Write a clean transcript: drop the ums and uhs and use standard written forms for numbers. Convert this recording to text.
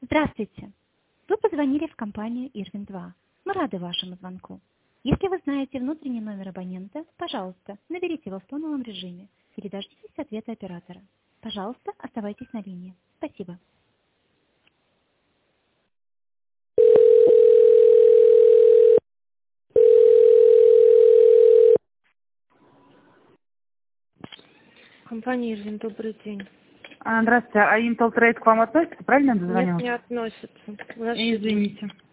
Здравствуйте. Вы позвонили в компанию Ирвин-2. Мы рады вашему звонку. Если вы знаете внутренний номер абонента, пожалуйста, наберите его в тоновом режиме или дождитесь ответа оператора. Пожалуйста, оставайтесь на линии. Спасибо. Компания Ирвин, добрый день. Здравствуйте, а Intel Trade к вам относится? Правильно я Нет, дозвонилась? не относится. Извините.